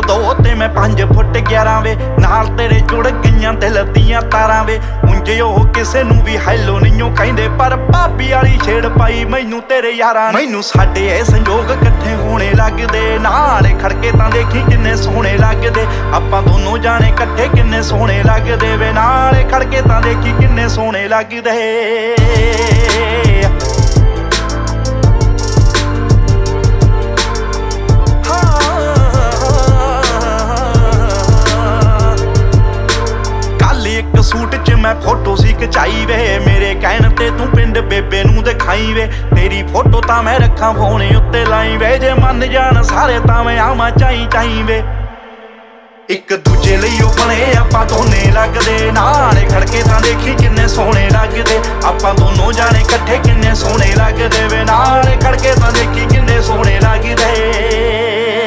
2 ਤੇ ਮੈਂ 5 ਫੁੱਟ 11 ਵੇ ਨਾਲ ਤੇਰੇ ਜੁੜ ਗਈਆਂ ਦਿਲ ਦੀਆਂ ਤਾਰਾਂ ਵੇ ਉਂਝ ਉਹ ਕਿਸੇ ਨੂੰ ਵੀ ਹੈਲੋ ਨਹੀਂਓ ਕਹਿੰਦੇ ਪਰ ਭਾਬੀ ਵਾਲੀ ਛੇੜ ਪਾਈ ਮੈਨੂੰ ਤੇਰੇ ਯਾਰਾਂ ਮੈਨੂੰ ਸਾਡੇ ਇਹ ਸੰਜੋਗ ਇਕੱਠੇ ਹੋਣੇ ਲੱਗਦੇ ਨਾਲੇ ਖੜਕੇ ਤਾਂ ਦੇਖੀ ਕਿੰਨੇ ਸੋਹਣੇ ਲੱਗਦੇ ਆਪਾਂ ਦੋਨੋਂ ਜਾਣੇ ਇਕੱਠੇ ਕਿੰਨੇ ਸੋਹਣੇ ਲੱਗਦੇ ਵੇ ਨਾਲੇ ਖੜਕੇ ਤਾਂ ਦੇਖੀ ਕਿੰਨੇ ਸੋਹਣੇ ਲੱਗਦੇ ਇੱਕ ਸੂਟ 'ਚ ਮੈਂ ਫੋਟੋ ਸੀ ਖਿਚਾਈ ਵੇ ਮੇਰੇ ਕਹਿਣ ਤੇ ਤੂੰ ਪਿੰਡ ਬੇਬੇ ਨੂੰ ਦਿਖਾਈ ਵੇ ਤੇਰੀ ਫੋਟੋ ਤਾਂ ਮੈਂ ਰੱਖਾਂ ਫੋਨ ਉੱਤੇ ਲਾਈ ਵੇ ਜੇ ਮੰਨ ਜਾਣ ਸਾਰੇ ਤਾਂ ਮੈਂ ਆਵਾਂ ਚਾਈ ਵੇ ਇੱਕ ਦੂਜੇ ਲਈ ਉਹ ਬਣੇ ਆਪਾਂ ਦੋਨੇ ਲੱਗਦੇ ਨਾਲੇ ਖੜਕੇ ਤਾਂ ਦੇਖੀ ਕਿੰਨੇ ਸੋਹਣੇ ਲੱਗਦੇ ਆਪਾਂ ਦੋਨੋਂ ਜਾਣੇ ਇਕੱਠੇ ਕਿੰਨੇ ਸੋਹਣੇ ਲੱਗਦੇ ਵੇ ਨਾਲੇ ਖੜਕੇ ਤਾਂ ਦੇਖੀ ਕਿੰਨੇ ਸੋਹਣੇ ਲੱਗਦੇ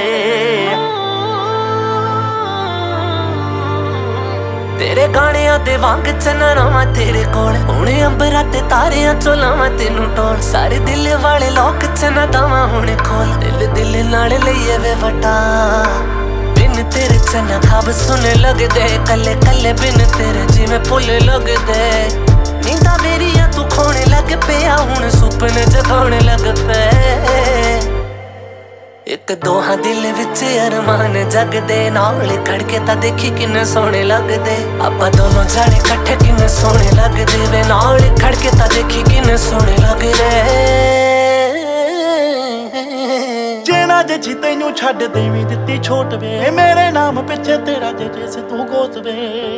ਤੇਰੇ ਗਾਣਿਆਂ ਦੇ ਵਾਂਗ ਚੰਨਣਾ ਮੈਂ ਤੇਰੇ ਕੋਲ ਹੁਣੇ ਅੰਬਰਾਂ ਤੇ ਤਾਰਿਆਂ ਚੋਂ ਲਾਵਾਂ ਤੈਨੂੰ ਟੋਲ ਸਾਰੇ ਦਿਲ ਵਾਲੇ ਲੋਕ ਚੰਨਾ ਦਵਾਂ ਹੁਣੇ ਖੋਲ ਦਿਲ ਨਾਲ ਲਈਏ ਵੇ ਵਟਾ ਬਿਨ ਤੇਰੇ ਚੰਨਾ ਖਾਬ ਸੁਣੇ ਲੱਗਦੇ ਕੱਲੇ ਕੱਲੇ ਬਿਨ ਤੇਰੇ ਜਿਵੇਂ ਫੁੱਲ ਲੱਗਦੇ ਨੀਂਦਾਂ ਮੇਰੀਆਂ ਤੂੰ ਖੋਣੇ ਲੱਗ ਪਿਆ ਹੁਣ ਸੁਪਨੇ ਜਗਾਉਣ ਲੱਗ ਪਏ ਇੱਕ ਦੋਹਾਂ ਦਿਲ ਵਿੱਚ ਅਰਮਾਨ ਜਗਦੇ ਨਾਲ ਖੜਕੇ ਤਾਂ ਦੇਖੀ ਕਿੰਨੇ ਸੋਹਣੇ ਲੱਗਦੇ ਆਪਾਂ ਦੋਨੋਂ ਜਾਣੇ ਇਕੱਠੇ ਕਿੰਨੇ ਸੋਹਣੇ ਲੱਗਦੇ ਵੇ ਨਾਲ ਖੜਕੇ ਤਾਂ ਦੇਖੀ ਕਿੰਨੇ ਸੋਹਣੇ ਲੱਗਦੇ ਜੇ ਨਾ ਜੱਜੀ ਤੈਨੂੰ ਛੱਡ ਦੇਵੀਂ ਦਿੱਤੀ ਛੋਟ ਵੇ ਮੇਰੇ ਨਾਮ ਪਿੱਛੇ ਤੇਰਾ ਜੇ ਤੂੰ ਗੋਤ ਵੇ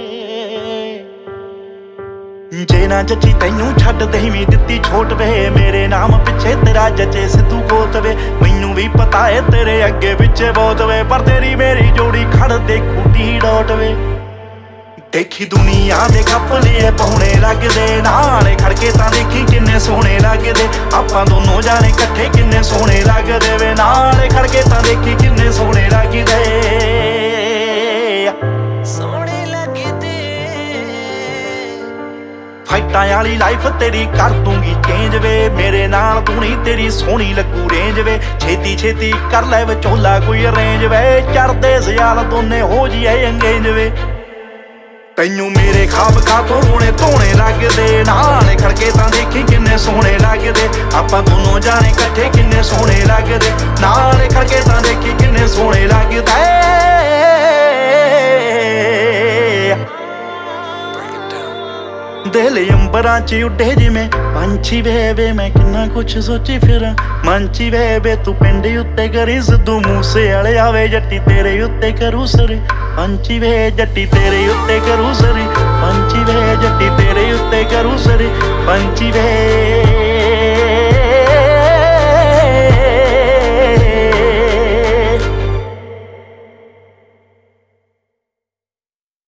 ਜੇ ਨਾ ਜੱਜੀ ਤੈਨੂੰ ਛੱਡ ਦੇਵੀਂ ਦਿੱਤੀ ਛੋਟ ਵੇ ਮੇਰੇ ਨਾਮ ਪਿੱਛੇ ਤੇਰਾ ਜੱਜੇ ਸਿੱਧੂ ਗੋਤ ਵੇ ਮੈਨੂੰ ਵੀ ਪਤਾ ਏ ਤੇਰੇ ਅੱਗੇ ਪਿੱਛੇ ਬਹੁਤ ਵੇ ਪਰ ਤੇਰੀ ਮੇਰੀ ਜੋੜੀ ਖੜਦੇ ਖੂਟੀ ਡੋਟ ਵੇ ਦੇਖੀ ਦੁਨੀਆ ਦੇ ਕੱਪਲੇ ਪਾਉਣੇ ਲੱਗਦੇ ਨਾਲੇ ਖੜਕੇ ਤਾਂ ਦੇਖੀ ਕਿੰਨੇ ਸੋਹਣੇ ਲੱਗਦੇ ਆਪਾਂ ਦੋਨੋਂ ਜਾਣੇ ਇਕੱਠੇ ਕਿੰਨੇ ਸੋਹਣੇ ਲੱਗਦੇ ਵੇ ਨਾਲੇ ਖੜਕੇ ਤਾਂ ਦੇਖੀ ਕਿੰਨੇ ਸੋਹਣੇ ਲੱਗਦੇ ਫਾਈਟਾਂ ਵਾਲੀ ਲਾਈਫ ਤੇਰੀ ਕਰ ਦੂੰਗੀ ਚੇਂਜ ਵੇ ਮੇਰੇ ਨਾਲ ਤੂੰ ਨਹੀਂ ਤੇਰੀ ਸੋਹਣੀ ਲੱਗੂ ਰੇਂਜ ਵੇ ਛੇਤੀ ਕਰ ਲੈ ਵਿਚੋਲਾ ਕੋਈ ਅਰੇਂਜ ਵੇ ਚੜਦੇ ਸਿਆਲ ਦੋਨੇ ਹੋ ਜੀਏ ਅੰਗੇਜ ਵੇ ਤੈਨੂੰ ਮੇਰੇ ਖਾਬ ਕਾਤੋਂ ਰੋਣੇ ਧੋਣੇ ਲੱਗਦੇ ਨਾਲੇ ਖੜਕੇ ਤਾਂ ਦੇਖੀ ਕਿੰਨੇ ਸੋਹਣੇ ਲੱਗਦੇ ਆਪਾਂ ਦੋਨੋਂ ਜਾਣੇ ਇਕੱਠੇ ਕਿੰਨੇ ਸੋਹਣੇ ਲੱਗਦੇ ਨਾਲੇ ਖੜਕੇ ਤਾਂ ਦੇਖੀ ਕਿੰਨੇ ਸੋਹਣੇ ਲੱਗਦੇ ਦਿਲ ਅੰਬਰਾਂ 'ਚ ਉੱਡੇ ਜਿਵੇਂ ਪੰਛੀ ਵੇ ਮੈਂ ਕਿੰਨਾ ਕੁਛ ਸੋਚੀ ਫਿਰਾਂ ਮੰਚੀ ਵੇ ਤੂੰ ਪਿੰਡ ਉੱਤੇ ਕਰੀ ਸਿੱਧੂ ਮੂਸੇ ਵਾਲੇ ਆਵੇ ਜੱਟੀ ਤੇਰੇ ਉੱਤੇ ਕਰੂ ਸਰੀ ਪੰਛੀ ਵੇ ਜੱਟੀ ਤੇਰੇ ਉੱਤੇ ਕਰੂ ਸਰੀ ਪੰਛੀ ਵੇ ਜੱਟੀ ਤੇਰੇ ਉੱਤੇ ਕਰੂ ਸਰੀ ਪੰਛੀ ਵੇ